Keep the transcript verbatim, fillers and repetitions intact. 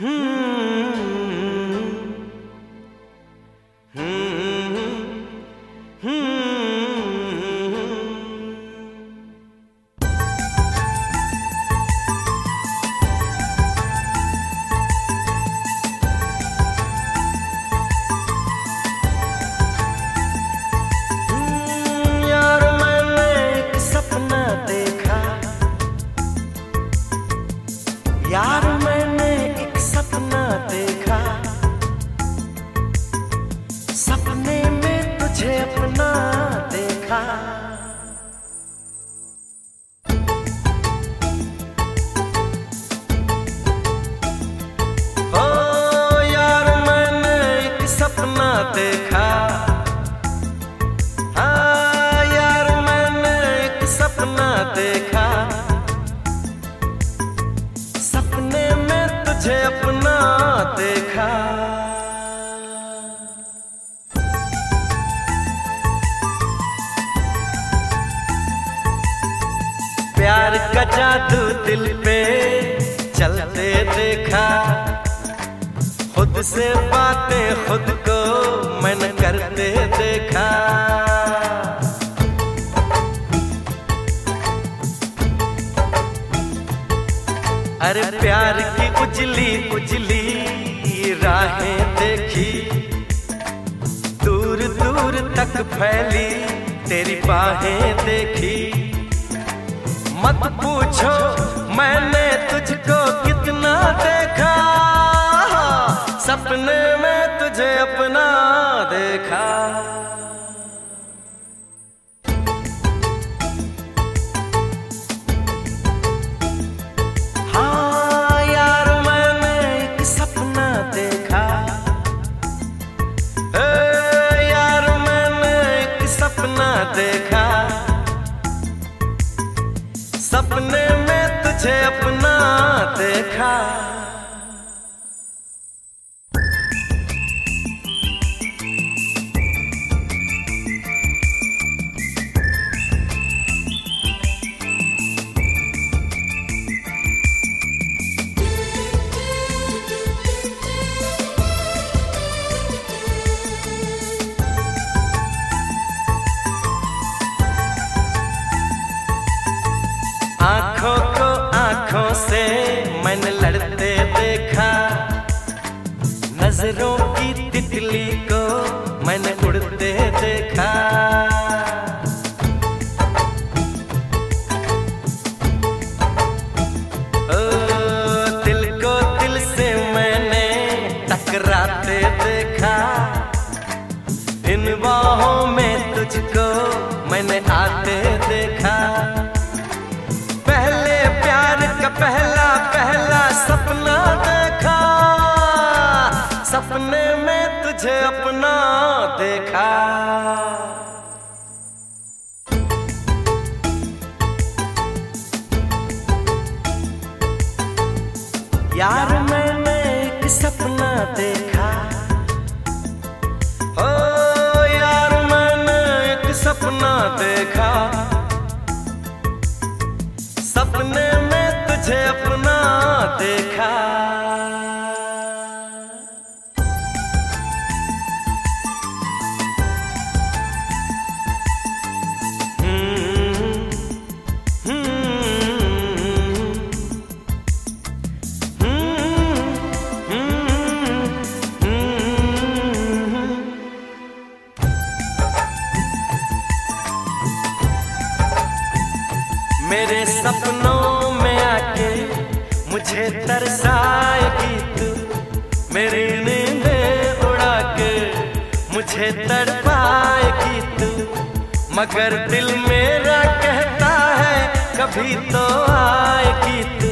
यार मैंने एक सपना देखा, सपने में तुझे अपना देखा। ओ यार मैंने एक सपना देखा, हाँ यार मैंने एक सपना देखा, सपने में तुझे अपना देखा। प्यार का जादू दिल पे चलते देखा, खुद से बातें खुद को मैंने करते देखा। अरे प्यार की उजली उजली राहें देखी, दूर दूर तक फैली तेरी बाहें देखी। मत पूछो मैंने तुझको कितना देखा, सपने में तुझे अपना देखा। देखा सपने में तुझे अपना देखा। आँखों को आँखों से मैंने लड़ते देखा, नजरों की तितली को मैंने उड़ते देखा। ओ दिल को दिल से मैंने टकराते देखा, इन बाहों में तुझको मैंने आते देखा। पहले प्यार का पहला पहला सपना देखा, सपने में तुझे अपना देखा। यार मैंने एक सपना देखा, ओ यार मैंने एक सपना देखा, सपने में तुझे अपना देखा। मेरे सपनों में आके मुझे तरसाएगी तू, मेरी नींदें उड़ा के मुझे तड़पाएगी तू। मगर दिल मेरा कहता है कभी तो आएगी तू।